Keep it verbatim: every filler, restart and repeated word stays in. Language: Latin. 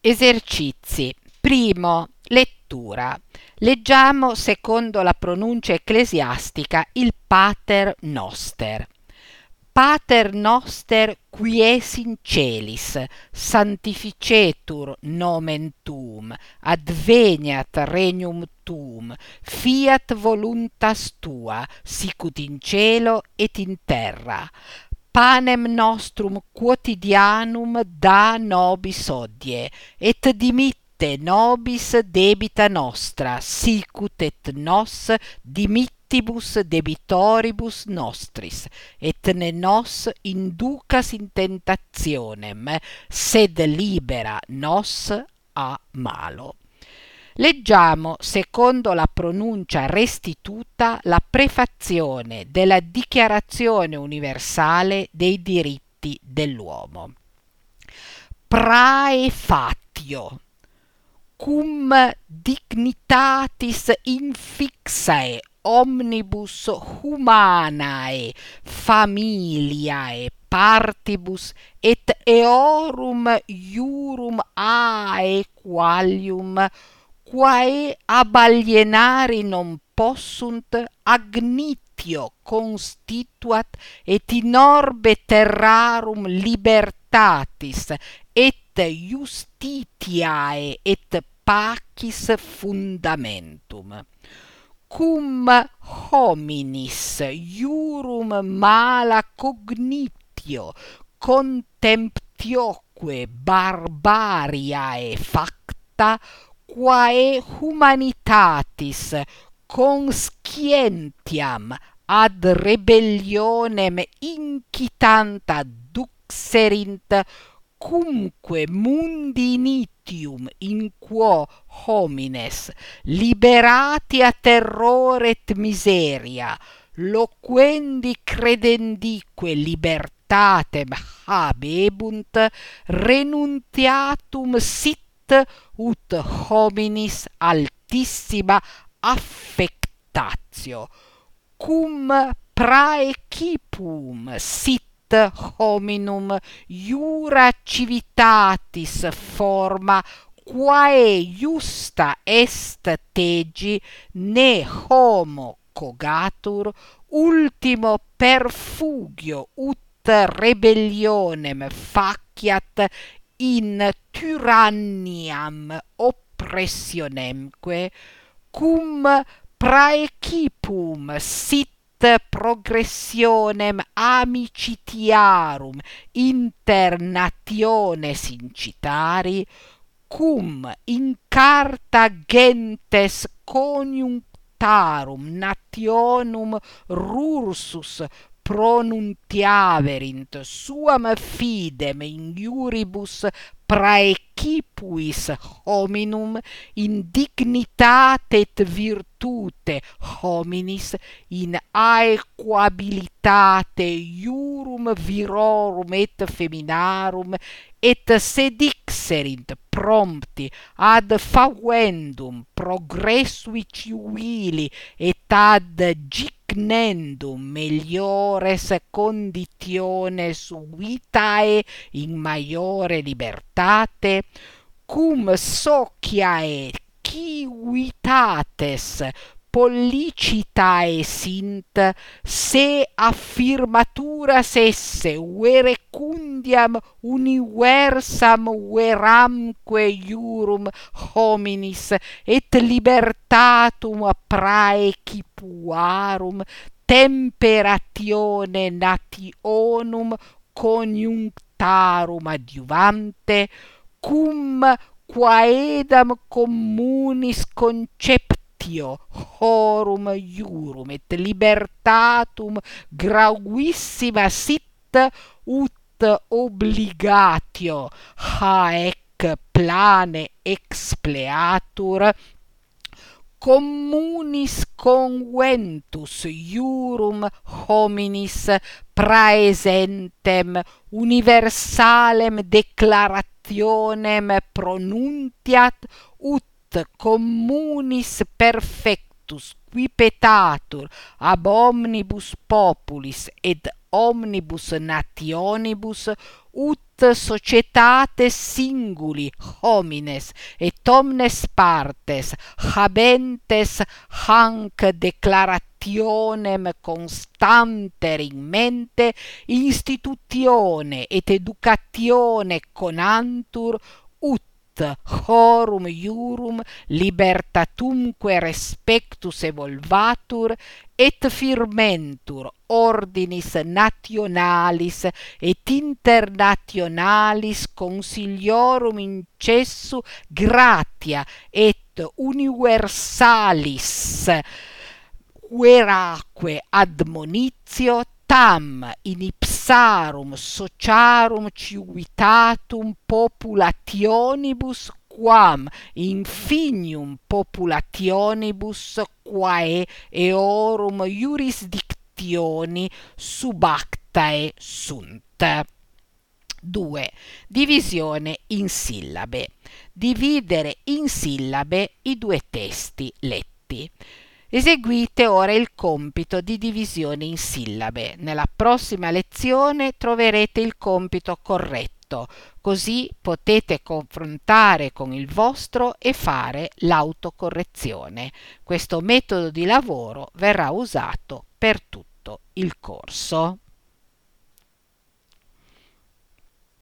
Esercizi. Primo, lettura. Leggiamo secondo la pronuncia ecclesiastica il Pater Noster. Pater Noster qui es in celis, sanctificetur nomen tuum, adveniat regnum tuum, fiat voluntas tua, sicut in cielo et in terra. Panem nostrum quotidianum da nobis hodie, et dimitte nobis debita nostra, sicut et nos dimittibus debitoribus nostris, et ne nos inducas in tentationem, sed libera nos a malo. Leggiamo, secondo la pronuncia restituta, la prefazione della Dichiarazione universale dei diritti dell'uomo. Praefatio. Cum dignitatis infixae omnibus humanae familiae partibus et eorum iurum aequalium quae ab alienari non possunt agnitio constituat et in orbe terrarum libertatis et justitiae et pacis fundamentum. Cum hominis iurum mala cognitio contemptioque barbariae facta quae humanitatis conscientiam ad rebellionem incitanta duxerint, cumque mundi initium in quo homines liberati a terrore et miseria loquendi credendique libertatem habebunt, renuntiatum sit ut hominis altissima affectatio, cum praecipum sit hominum iura civitatis forma quae justa est tegi ne homo cogatur ultimo perfugio ut rebellionem faciat in tyranniam oppressionemque, cum praecipum sit progressionem amicitiarum inter nationes incitari, cum in carta gentes coniunctarum nationum rursus pronuntiaverint suam fidem in iuribus praecipuis hominum, in dignitate et virtute hominis, in aequabilitate iurum virorum et feminarum, et sedixerint prompti ad faguendum progressui civili et ad gignendum meliores conditiones vitae in maiore libertate, cum sociae civitates pollicitae sint, se affirmaturas esse verecundiam universam veramque iurum hominis et libertatum praecipuarum temperatione nationum coniunctarum adjuvante, cum quaedam communis conceptio horum iurum et libertatum gravissima sit ut obligatio haec plane expleatur, communis conventus iurum hominis praesentem universalem declarationem pronuntiat ut communis perfectionem actus qui petatur ab omnibus populis et omnibus nationibus ut societates singuli homines et omnes partes habentes hanc declarationem constanter in mente institutione et educatione conantur ut horum iurum libertatumque respectus evolvatur et firmentur ordinis nationalis et internationalis consiliorum incessu gratia et universalis veraque admonitio tam in ipsarum sociarum civitatum populationibus quam infinium populationibus quae eorum jurisdictioni subactae sunt. due. Divisione in sillabe. Dividere in sillabe i due testi letti. Eseguite ora il compito di divisione in sillabe. Nella prossima lezione troverete il compito corretto, così potete confrontare con il vostro e fare l'autocorrezione. Questo metodo di lavoro verrà usato per tutto il corso.